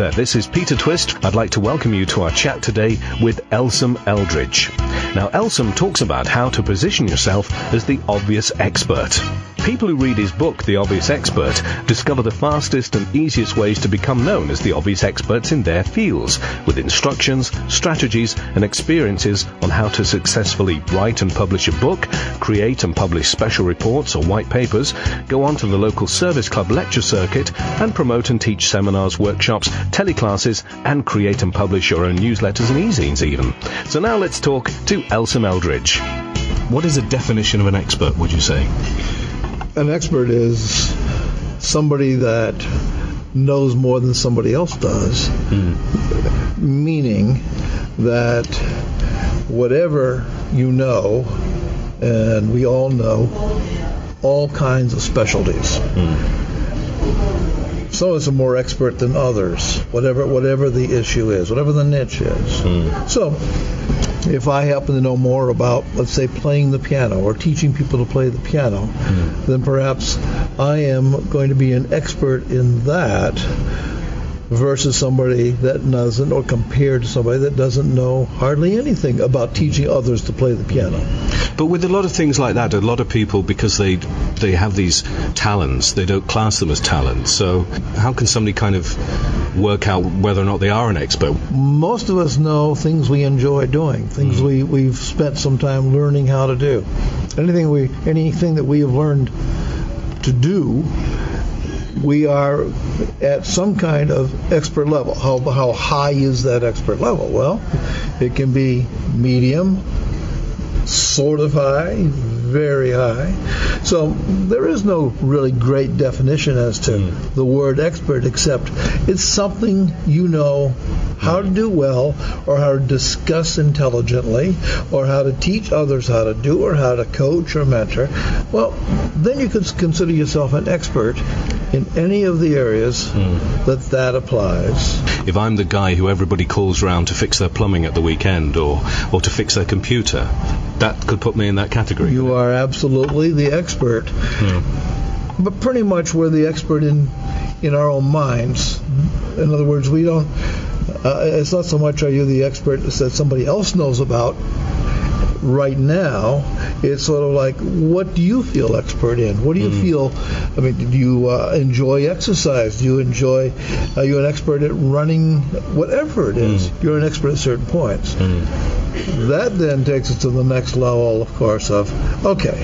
there, this is Peter Twist. I'd like to welcome you to our chat today with Elsom Eldridge. Now, Elsom talks about how to position yourself as the obvious expert. People who read his book, The Obvious Expert, discover the fastest and easiest ways to become known as the obvious experts in their fields, with instructions, strategies, and experiences on how to successfully write and publish a book, create and publish special reports or white papers, go on to the local service club lecture circuit, and promote and teach seminars, workshops, teleclasses, and create and publish your own newsletters and e-zines even. So now let's talk to Elsom Eldridge. What is a definition of an expert, would you say? An expert is somebody that knows more than somebody else does, meaning that whatever you know, and we all know, all kinds of specialties. Some of us are more expert than others, whatever the issue is, whatever the niche is. So, if I happen to know more about, let's say, playing the piano or teaching people to play the piano, then perhaps I am going to be an expert in that versus somebody that doesn't, or compared to somebody that doesn't know hardly anything about teaching others to play the piano. But with a lot of things like that, a lot of people, because they have these talents, they don't class them as talents. So how can somebody kind of work out whether or not they are an expert? Most of us know things we enjoy doing, things we've spent some time learning how to do. Anything that we have learned to do, we are at some kind of expert level. How high is that expert level? Well, it can be medium, sort of high, very high. So there is no really great definition as to the word expert, except it's something you know how to do well, or how to discuss intelligently, or how to teach others how to do, or how to coach or mentor. Well, then you can consider yourself an expert in any of the areas that applies. If I'm the guy who everybody calls around to fix their plumbing at the weekend, or to fix their computer, that could put me in that category. You are absolutely the expert. But pretty much we're the expert in our own minds. In other words, we don't. It's not so much are you the expert that somebody else knows about right now. It's sort of like, what do you feel expert in? What do you feel? I mean, do you enjoy exercise? Do you enjoy? Are you an expert at running? Whatever it is, you're an expert at certain points. That then takes us to the next level, of course, of, okay,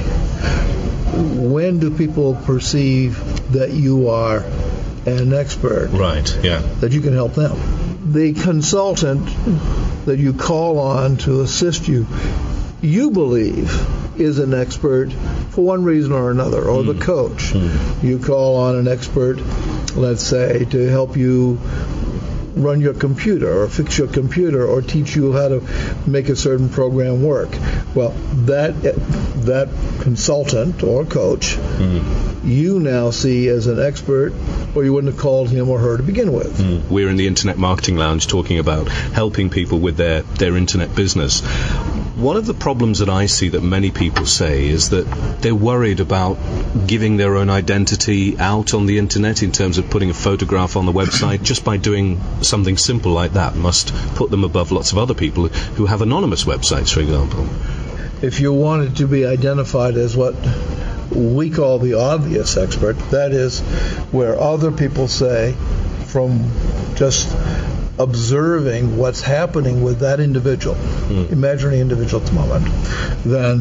when do people perceive that you are an expert? Right, yeah. That you can help them. The consultant that you call on to assist you, you believe is an expert for one reason or another, or the coach. You call on an expert, let's say, to help you run your computer or fix your computer or teach you how to make a certain program work. Well, that consultant or coach, you now see as an expert, or you wouldn't have called him or her to begin with. We're in the Internet Marketing Lounge talking about helping people with their internet business. One of the problems that I see that many people say is that they're worried about giving their own identity out on the internet in terms of putting a photograph on the website. Just by doing something simple like that must put them above lots of other people who have anonymous websites, for example. If you wanted to be identified as what we call the obvious expert, that is where other people say, from just observing what's happening with that individual, imaginary individual at the moment, then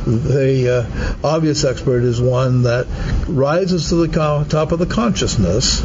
the obvious expert is one that rises to the top of the consciousness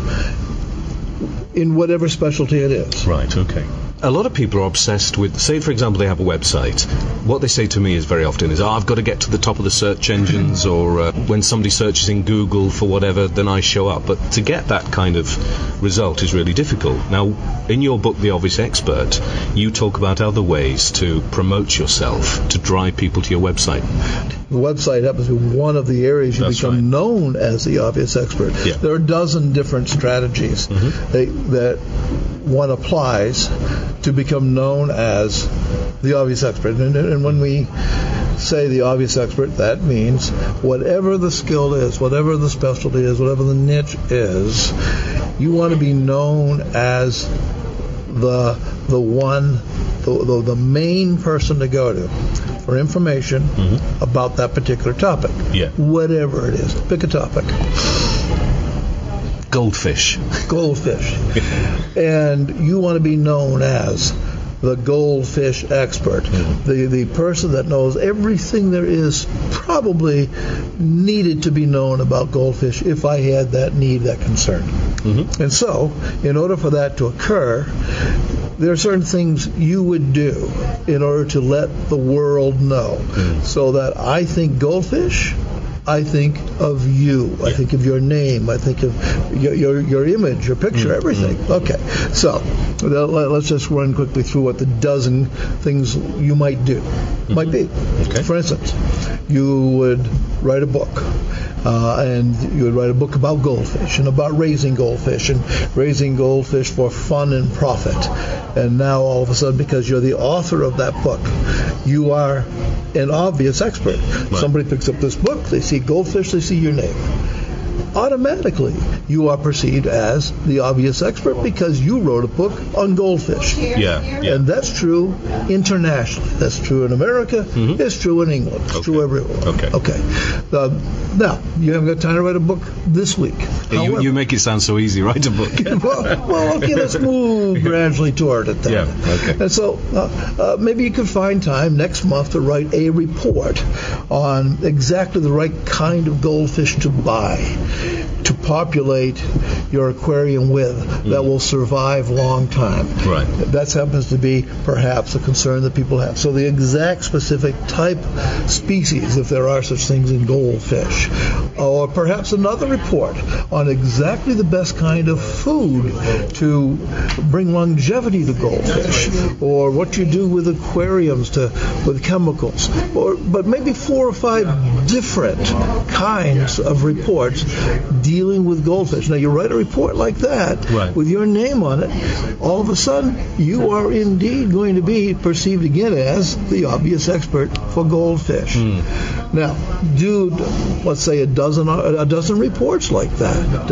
in whatever specialty it is. Right, okay. A lot of people are obsessed with, say, for example, they have a website. What they say to me is very often is, I've got to get to the top of the search engines, or when somebody searches in Google for whatever, then I show up. But to get that kind of result is really difficult. Now, in your book, The Obvious Expert, you talk about other ways to promote yourself, to drive people to your website. The website happens to be one of the areas you become known as the obvious expert. Yeah. There are a dozen different strategies that one applies to become known as the obvious expert. And when we say the obvious expert, that means whatever the skill is, whatever the specialty is, whatever the niche is, You want to be known as the main person to go to for information about that particular topic. Yeah. Whatever it is. Pick a topic. Goldfish. And you want to be known as the goldfish expert, the person that knows everything there is probably needed to be known about goldfish if I had that need, that concern. And so, in order for that to occur, there are certain things you would do in order to let the world know. So that I think goldfish, I think of you. I think of your name. I think of your image, your picture, everything. Okay. So let's just run quickly through what the dozen things you might do might be. Okay. For instance, you would write a book. And you would write a book about goldfish and about raising goldfish for fun and profit. And now all of a sudden, because you're the author of that book, you are an obvious expert. Right. Somebody picks up this book, they see goldfish, they see your name. Automatically, you are perceived as the obvious expert because you wrote a book on goldfish. Yeah. And that's true internationally. That's true in America. It's true in England. It's true everywhere. Okay. Now, you haven't got time to write a book this week. Yeah, you make it sound so easy. Write a book. well, okay, let's move gradually toward it then. Yeah, okay. And so maybe you could find time next month to write a report on exactly the right kind of goldfish to buy, to populate your aquarium with, that will survive a long time. Right. That happens to be perhaps a concern that people have. So the exact specific type, species, if there are such things in goldfish, or perhaps another report on exactly the best kind of food to bring longevity to goldfish, or what you do with aquariums with chemicals, but maybe 4 or 5 different kinds of reports dealing with goldfish. Now, you write a report like that with your name on it, all of a sudden you are indeed going to be perceived again as the obvious expert for goldfish. Now, do, let's say, a dozen reports like that.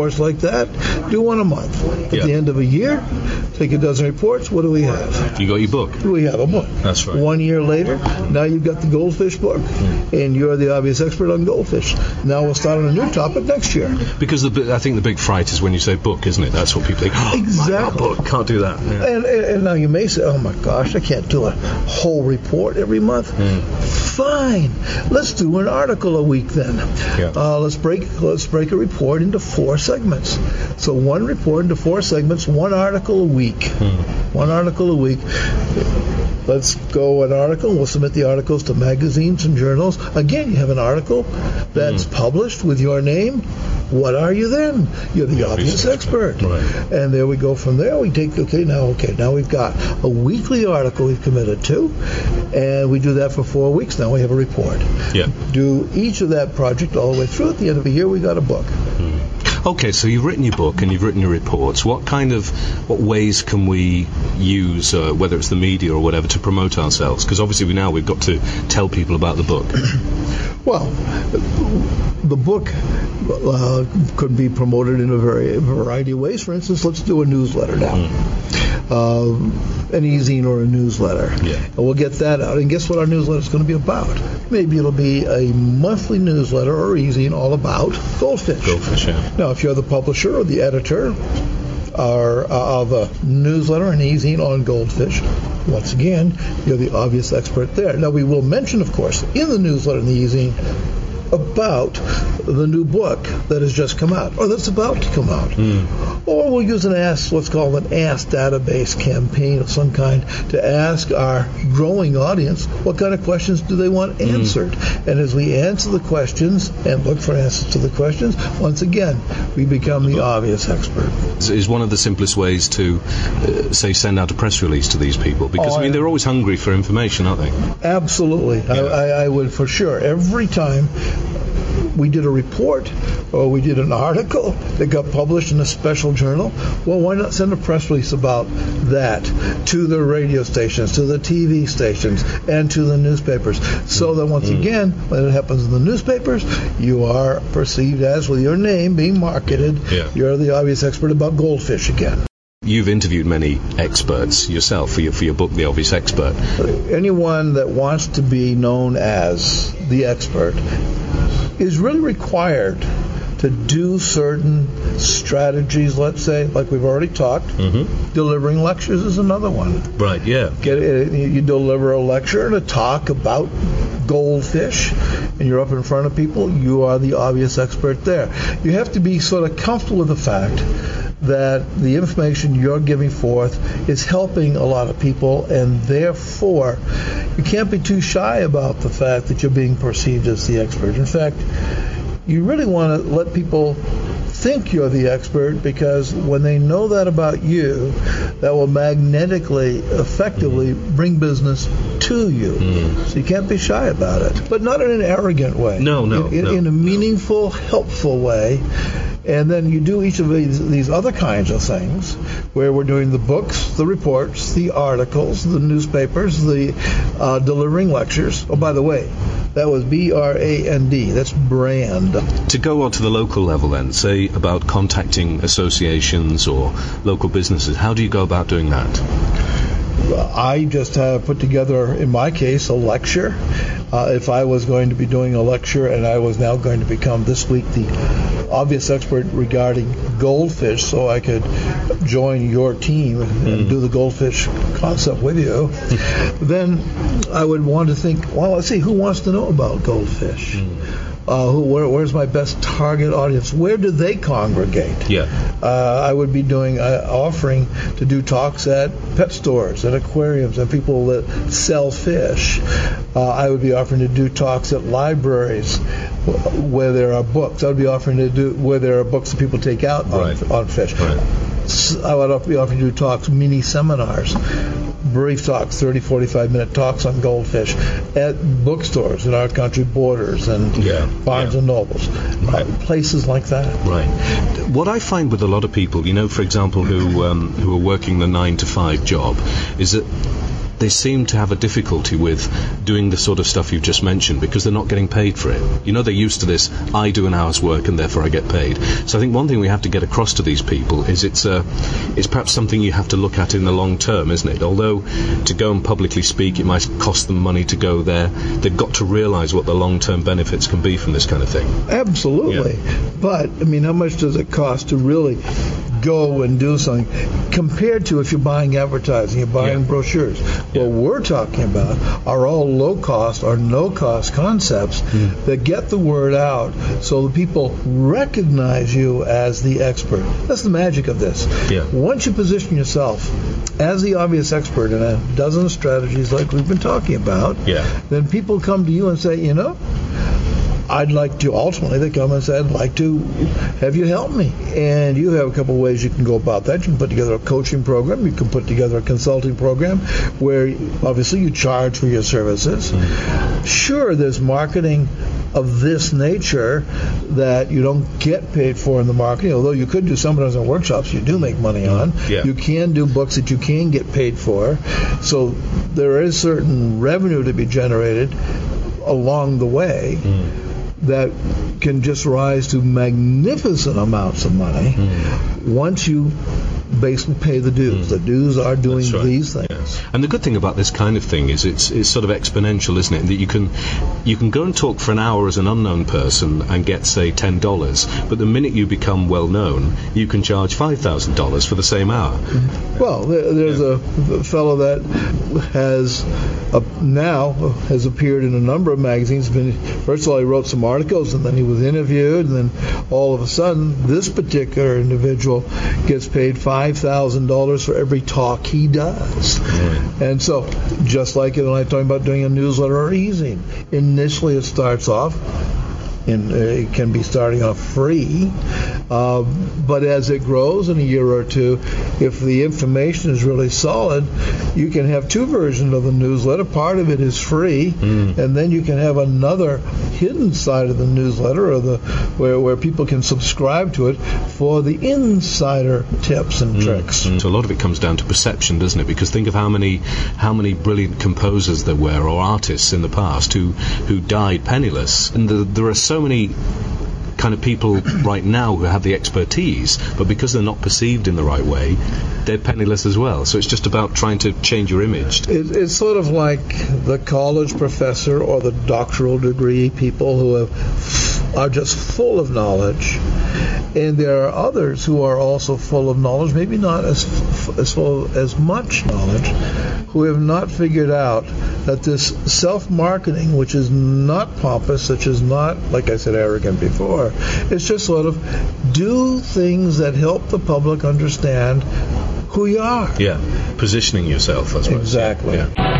Do one a month. At the end of a year, take a dozen reports. What do we have? You got your book. We have a book. That's right. 1 year later, now you've got the goldfish book, and you're the obvious expert on goldfish. Now we'll start on a new topic next year. Because I think the big fright is when you say book, isn't it? That's what people think. Oh, exactly. Book. Can't do that. Yeah. And now you may say, oh my gosh, I can't do a whole report every month. Fine. Let's do an article a week then. Let's break a report into 4 segments. So one report into 4 segments, 1 article a week. 1 article a week. Let's go an article. We'll submit the articles to magazines and journals. Again, you have an article that's published with your name. What are you then? You're the obvious expert. Right. And there we go from there. We take, now we've got a weekly article we've committed to, and we do that for 4 weeks. Now we have a report. Yeah. Do each of that project all the way through. At the end of the year, we got a book. Okay, so you've written your book and you've written your reports. What ways can we use, whether it's the media or whatever, to promote ourselves? Because obviously we've got to tell people about the book. Well, the book could be promoted in a variety of ways. For instance, let's do a newsletter now. An e-zine or a newsletter. Yeah. And we'll get that out. And guess what our newsletter is going to be about? Maybe it'll be a monthly newsletter or e-zine all about goldfish. Goldfish, yeah. Now, if you're the publisher or the editor of a newsletter and e-zine on goldfish, once again, you're the obvious expert there. Now, we will mention, of course, in the newsletter and the e-zine about the new book that has just come out, or that's about to come out. Or we'll use what's called an Ask database campaign of some kind to ask our growing audience what kind of questions do they want answered. And as we answer the questions and look for answers to the questions, once again, we become the obvious expert. Is one of the simplest ways to, send out a press release to these people? Because, they're always hungry for information, aren't they? Absolutely. Yeah. I would, for sure, every time we did a report or we did an article that got published in a special journal, well, why not send a press release about that to the radio stations, to the TV stations, and to the newspapers, so that once again, when it happens in the newspapers, you are perceived as, with your name being marketed, you're the obvious expert about goldfish again. You've interviewed many experts yourself for your book, The Obvious Expert. Anyone that wants to be known as the expert is really required to do certain strategies, let's say, like we've already talked. Delivering lectures is another one. Right, yeah. You deliver a lecture and a talk about goldfish, and you're up in front of people, you are the obvious expert there. You have to be sort of comfortable with the fact that the information you're giving forth is helping a lot of people, and therefore you can't be too shy about the fact that you're being perceived as the expert. In fact, you really want to let people think you're the expert, because when they know that about you, that will magnetically, effectively bring business to you. So you can't be shy about it, but not in an arrogant way. No. In a meaningful, helpful way. And then you do each of these other kinds of things, where we're doing the books, the reports, the articles, the newspapers, the delivering lectures. Oh, by the way, that was BRAND. That's brand. To go on to the local level then, say about contacting associations or local businesses, how do you go about doing that? I just put together, in my case, a lecture. If I was going to be doing a lecture and I was now going to become this week the obvious expert regarding goldfish, so I could join your team and do the goldfish concept with you, then I would want to think, well, let's see, who wants to know about goldfish? Where's my best target audience? Where do they congregate? I would be doing offering to do talks at pet stores, at aquariums, and people that sell fish. I would be offering to do talks at libraries where there are books. I would be offering to do where there are books that people take out on fish. I would be offering to do talks, mini seminars, brief talks, 30, 45-minute talks on goldfish at bookstores in our country, Borders and Barnes and Nobles, places like that. Right. What I find with a lot of people, for example, who are working the 9-to-5 job, is that they seem to have a difficulty with doing the sort of stuff you've just mentioned, because they're not getting paid for it. They're used to this, I do an hour's work and therefore I get paid. So I think one thing we have to get across to these people is it's perhaps something you have to look at in the long term, isn't it? Although to go and publicly speak, it might cost them money to go there, they've got to realize what the long-term benefits can be from this kind of thing. Absolutely. But, how much does it cost to really go and do something compared to if you're buying advertising, you're buying brochures? What we're talking about are all low-cost or no-cost concepts that get the word out so the people recognize you as the expert. That's the magic of this. Once you position yourself as the obvious expert in a dozen strategies like we've been talking about, then people come to you and say, I'd like to, ultimately they come and say, I'd like to have you help me. And you have a couple of ways you can go about that. You can put together a coaching program. You can put together a consulting program where obviously you charge for your services. Sure, there's marketing of this nature that you don't get paid for in the marketing, although you could do seminars and workshops you do make money on. You can do books that you can get paid for. So there is certain revenue to be generated along the way that can just rise to magnificent amounts of money once you basically pay the dues. The dues are doing these things. And the good thing about this kind of thing is it's sort of exponential, isn't it? That you can go and talk for an hour as an unknown person and get, say, $10, but the minute you become well known, you can charge $5,000 for the same hour. Well, there's a fellow that has now has appeared in a number of magazines. First of all, he wrote some articles, and then he was interviewed, and then all of a sudden, this particular individual gets paid $5,000 for every talk he does. And so, just like it, when I'm talking about doing a newsletter or e-zine, initially it starts off, and it can be starting off free, But as it grows in a year or two, if the information is really solid, you can have two versions of the newsletter. Part of it is free, and then you can have another hidden side of the newsletter, or where people can subscribe to it for the insider tips and tricks. So a lot of it comes down to perception, doesn't it? Because think of how many brilliant composers there were, or artists in the past who died penniless, and there are so many kind of people right now who have the expertise, but because they're not perceived in the right way, they're penniless as well. So it's just about trying to change your image. It's sort of like the college professor or the doctoral degree people who are just full of knowledge, and there are others who are also full of knowledge, maybe not as full as much knowledge, who have not figured out that this self-marketing, which is not pompous, which is not, like I said, arrogant before, it's just sort of do things that help the public understand who you are. Yeah, positioning yourself, I suppose. Exactly. Yeah.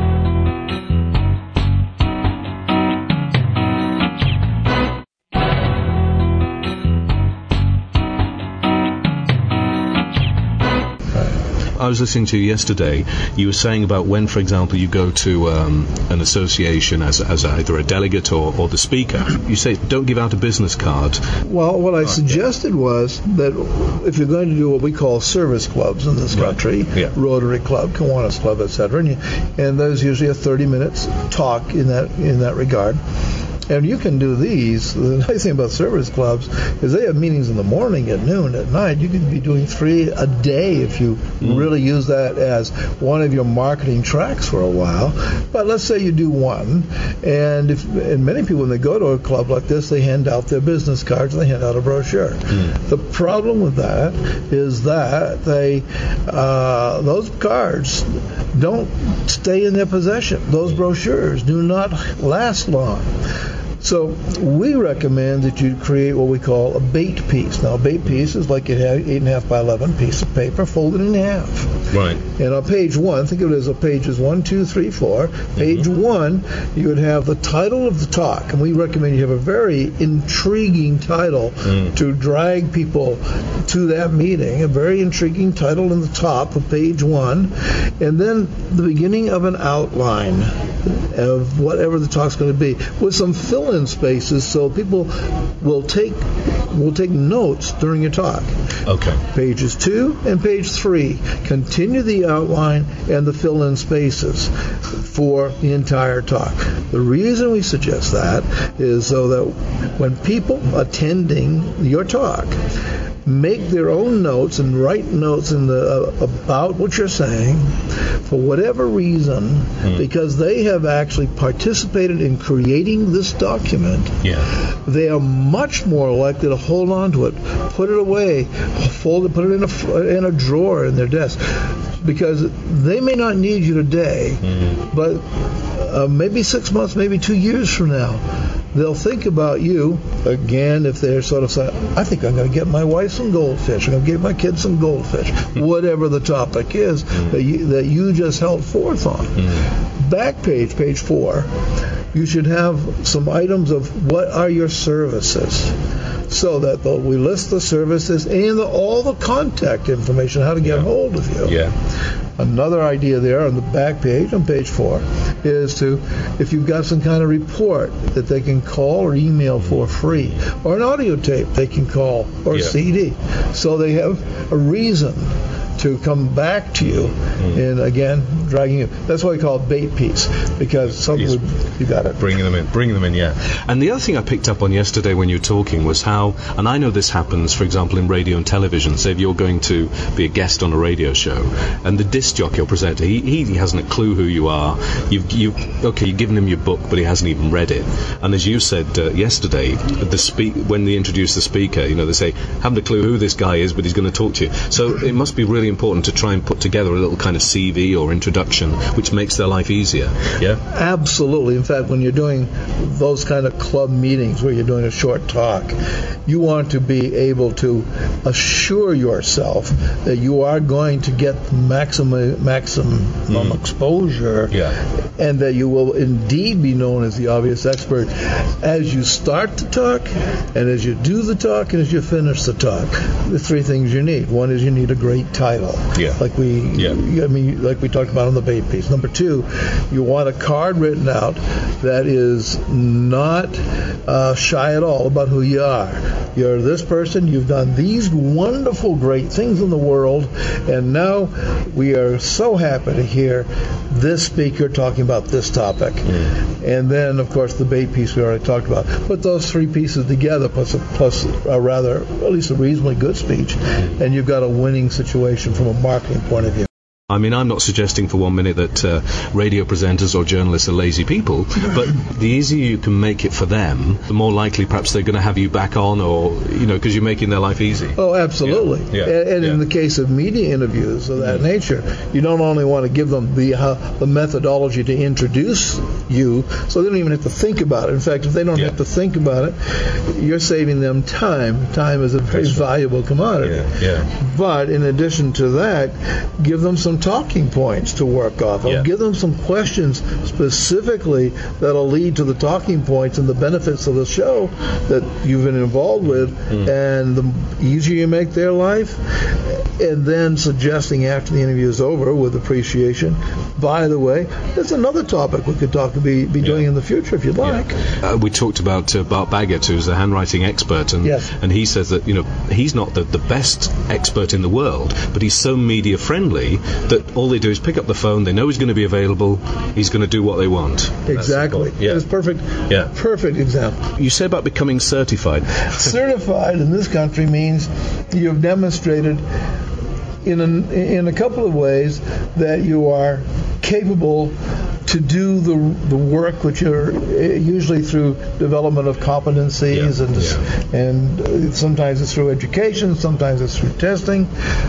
I was listening to you yesterday. You were saying about when, for example, you go to an association as either a delegate or the speaker, you say don't give out a business card. Well, what I suggested was that if you're going to do what we call service clubs in this country, Rotary Club, Kiwanis Club, etc., and there's usually a 30-minute talk in that regard. And you can do these. The nice thing about service clubs is they have meetings in the morning, at noon, at night. You could be doing 3 a day if you really use that as one of your marketing tracks for a while. But let's say you do one, and many people, when they go to a club like this, they hand out their business cards and they hand out a brochure. The problem with that is that those cards don't stay in their possession. Those brochures do not last long. So we recommend that you create what we call a bait piece. Now, a bait piece is like you have 8.5 by 11 piece of paper folded in half. Right. And on page 1, think of it as pages 1, 2, 3, 4. Page 1, you would have the title of the talk, and we recommend you have a very intriguing title to drag people to that meeting. A very intriguing title in the top of page 1, and then the beginning of an outline of whatever the talk's going to be, with some fill-in spaces so people will take notes during your talk. Okay. Pages 2 and page 3 continue the outline and the fill-in spaces for the entire talk. The reason we suggest that is so that when people attending your talk make their own notes and write notes about what you're saying, for whatever reason, because they have actually participated in creating this document, they are much more likely to hold on to it, put it away, fold it, put it in a drawer in their desk, because they may not need you today, but maybe 6 months, maybe 2 years from now, they'll think about you again if they're sort of saying, I think I'm going to get my wife some goldfish, I'm going to get my kids some goldfish, whatever the topic is that you just held forth on. Back page 4, you should have some items of what are your services, so that we list the services and all the contact information, how to get hold of you. Another idea there on the back page, on page 4, is if you've got some kind of report that they can call or email for free, or an audio tape they can call, or a CD, so they have a reason to come back to you, and again, dragging you. That's why we call it bait piece, because you got it. Bringing them in, yeah. And the other thing I picked up on yesterday when you were talking was how, and I know this happens, for example, in radio and television. Say if you're going to be a guest on a radio show, and the disc jockey or presenter, he hasn't a clue who you are. You've given him your book, but he hasn't even read it. And as you said yesterday, when they introduce the speaker, they say, haven't a clue who this guy is, but he's going to talk to you. So it must be really important to try and put together a little kind of CV or introduction which makes their life easier. Yeah? Absolutely. In fact, when you're doing those kind of club meetings where you're doing a short talk, you want to be able to assure yourself that you are going to get maximum exposure, and that you will indeed be known as the obvious expert as you start to talk, and as you do the talk, and as you finish the talk. The three things you need. One is you need a great title, like we talked about on the bait piece. Number two, you want a card written out that is not shy at all about who you are. You're this person, you've done these wonderful, great things in the world, and now we are so happy to hear this speaker talking about this topic. And then, of course, the bait piece we already talked about. Put those three pieces together, plus a rather, at least a reasonably good speech, and you've got a winning situation from a marketing point of view. I mean, I'm not suggesting for 1 minute that radio presenters or journalists are lazy people, but the easier you can make it for them, the more likely perhaps they're going to have you back on, or, because you're making their life easy. Oh, absolutely. And in the case of media interviews of that nature, you don't only want to give them the methodology to introduce you, so they don't even have to think about it. In fact, if they don't have to think about it, you're saving them time. Time is a very valuable commodity. But in addition to that, give them some talking points to work off of. Give them some questions specifically that'll lead to the talking points and the benefits of the show that you've been involved with, and the easier you make their life, and then suggesting after the interview is over with appreciation, by the way, there's another topic we could be doing in the future if you'd like. We talked about Bart Baggett, who's a handwriting expert, and he says that he's not the best expert in the world, but he's so media friendly that all they do is pick up the phone, they know he's going to be available, he's going to do what they want. Exactly. It's perfect. Perfect example. You say about becoming certified. Certified in this country means you've demonstrated in a couple of ways that you are capable to do the work, which are usually through development of competencies, and sometimes it's through education, sometimes it's through testing.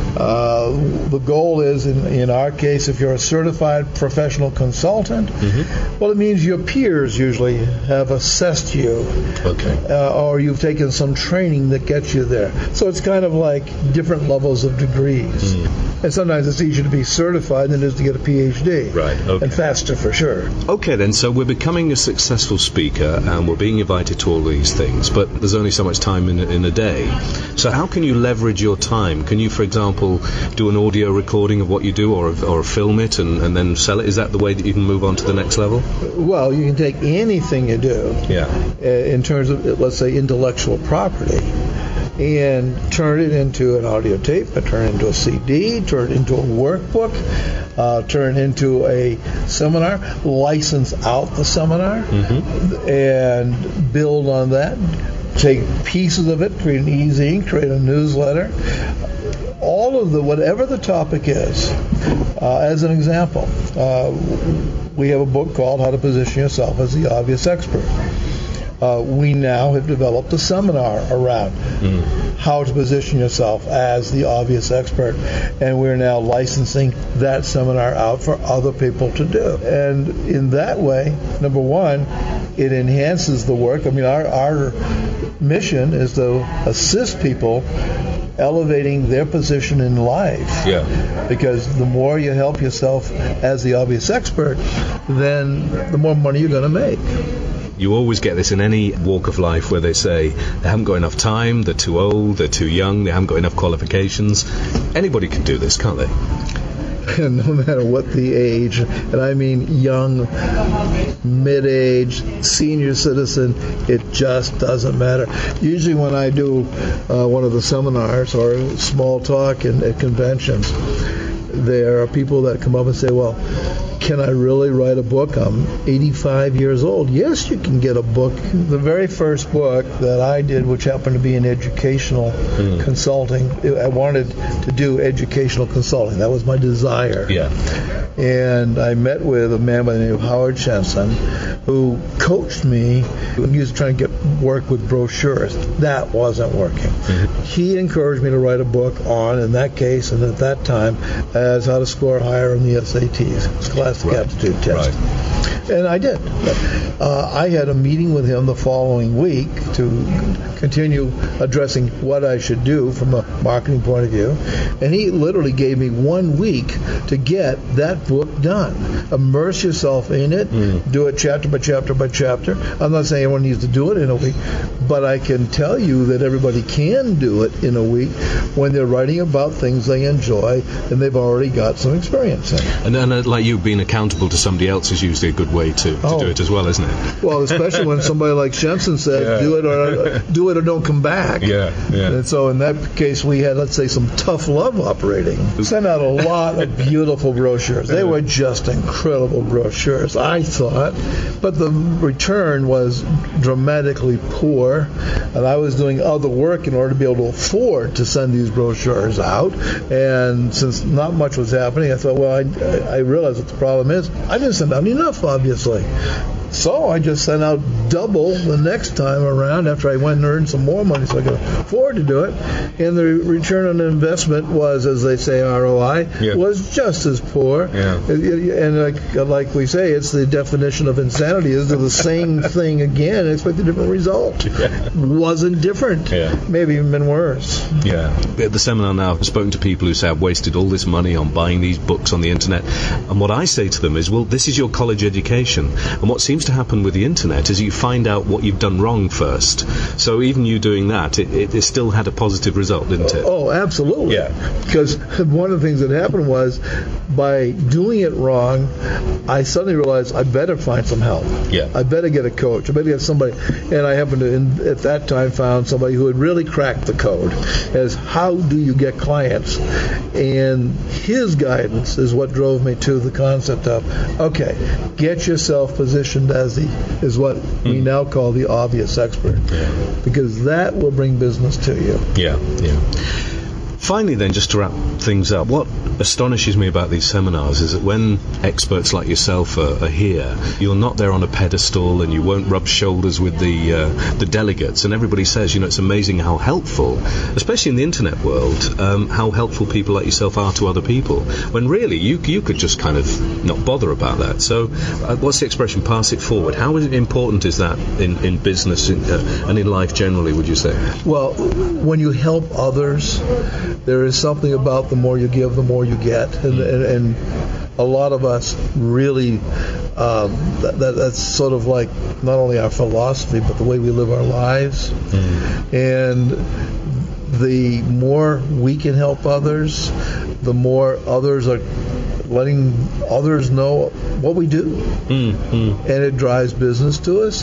The goal is, in our case, if you're a certified professional consultant, well, it means your peers usually have assessed you, or you've taken some training that gets you there. So it's kind of like different levels of degrees. And sometimes it's easier to be certified than it is to get a PhD. And faster for sure. Okay, then, so we're becoming a successful speaker and we're being invited to all these things, but there's only so much time in a day. So how can you leverage your time? Can you, for example, do an audio recording of what you do, or film it and then sell it? Is that the way that you can move on to the next level? Well, you can take anything you do in terms of, let's say, intellectual property, and turn it into an audio tape, turn it into a CD, turn it into a workbook, turn it into a seminar, license out the seminar, and build on that. Take pieces of it, create an e-zine, create a newsletter. All of whatever the topic is. As an example, we have a book called How to Position Yourself as the Obvious Expert. We now have developed a seminar around how to position yourself as the obvious expert, and we're now licensing that seminar out for other people to do. And in that way, number one, it enhances the work. I mean, our mission is to assist people elevating their position in life. Because the more you help yourself as the obvious expert, then the more money you're going to make. You always get this in any walk of life where they say they haven't got enough time, they're too old, they're too young, they haven't got enough qualifications. Anybody can do this, can't they? No matter what the age, and I mean young, mid-age, senior citizen, it just doesn't matter. Usually when I do one of the seminars or small talk at conventions, there are people that come up and say, well, can I really write a book? I'm 85 years old. Yes, you can get a book. The very first book that I did, which happened to be in educational consulting, I wanted to do educational consulting. That was my desire. Yeah. And I met with a man by the name of Howard Shenson, who coached me. He was trying to get work with brochures. That wasn't working. He encouraged me to write a book on, in that case, and at that time, as how to score higher on the SATs, Scholastic Aptitude Test. And I did. I had a meeting with him the following week to continue addressing what I should do from a marketing point of view. And he literally gave me 1 week to get that book done. Immerse yourself in it. Do it chapter by chapter by chapter. I'm not saying everyone needs to do it in a week, but I can tell you that everybody can do it in a week when they're writing about things they enjoy and they've already got some experience in. And like you, being accountable to somebody else is usually a good way to do it as well, isn't it? Well, especially when somebody like Shenson said, do it or don't come back. And so in that case, we had, let's say, some tough love operating. We sent out a lot of beautiful brochures. They were just incredible brochures, I thought. But the return was dramatically poor, and I was doing other work in order to be able to afford to send these brochures out. And since not much was happening, I thought, well, I realized what the problem is. I didn't send out enough, obviously. So I just sent out double the next time around after I went and earned some more money so I could afford to do it. And the return on investment was, as they say, ROI, was just as poor. And like we say, it's the definition of insanity is do the same thing again and expect a different result. Wasn't different. Maybe even been worse. At the seminar now, I've spoken to people who say I've wasted all this money on buying these books on the internet. And what I say to them is, well, this is your college education. And what seems to happen with the internet is you find out what you've done wrong first. So even you doing that, it still had a positive result, didn't it? Oh, absolutely. Because one of the things that happened was by doing it wrong, I suddenly realized I better find some help. I better get a coach. I better get somebody. And I happened to, at that time, found somebody who had really cracked the code as how do you get clients. And his guidance is what drove me to the concept of, okay, get yourself positioned as is what we now call the obvious expert, because that will bring business to you. Finally then, just to wrap things up, what astonishes me about these seminars is that when experts like yourself are here, you're not there on a pedestal and you won't rub shoulders with the delegates, and everybody says, it's amazing how helpful, especially in the internet world, how helpful people like yourself are to other people, when really you could just kind of not bother about that. So what's the expression, pass it forward? How important is that in business and in life generally, would you say? Well, when you help others, there is something about the more you give, the more you get, and a lot of us really that's sort of like not only our philosophy but the way we live our lives. And the more we can help others, the more others are letting others know what we do, and it drives business to us.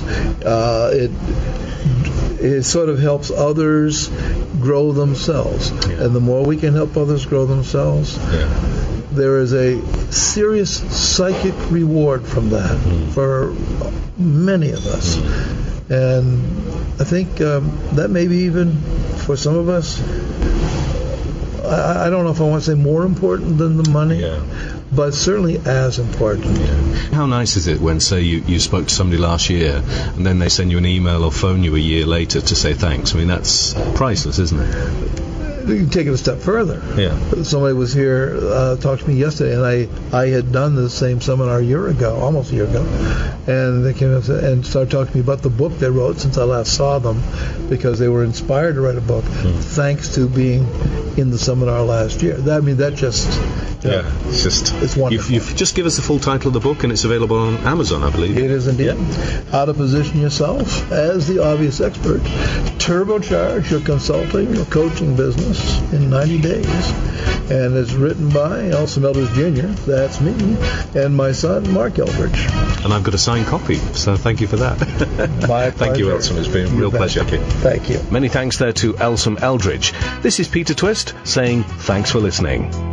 It sort of helps others grow themselves. And the more we can help others grow themselves, there is a serious psychic reward from that for many of us. And I think that maybe even for some of us, I don't know if I want to say more important than the money, but certainly as important. How nice is it when, say, you spoke to somebody last year and then they send you an email or phone you a year later to say thanks? I mean, that's priceless, isn't it? You can take it a step further. Somebody was here, talked to me yesterday, and I had done the same seminar almost a year ago, and they came up and started talking to me about the book they wrote since I last saw them, because they were inspired to write a book thanks to being in the seminar last year. That just it's wonderful. You've just give us the full title of the book, and it's available on Amazon, I believe. It is indeed. How to Position Yourself as the Obvious Expert. Turbocharge your consulting or coaching business in 90 days. And it's written by Elsom Eldridge Jr., that's me, and my son, Mark Eldridge. And I've got a signed copy, so thank you for that. My Thank you, Elsom. It's been a real pleasure. Thank you. Many thanks there to Elsom Eldridge. This is Peter Twist saying thanks for listening.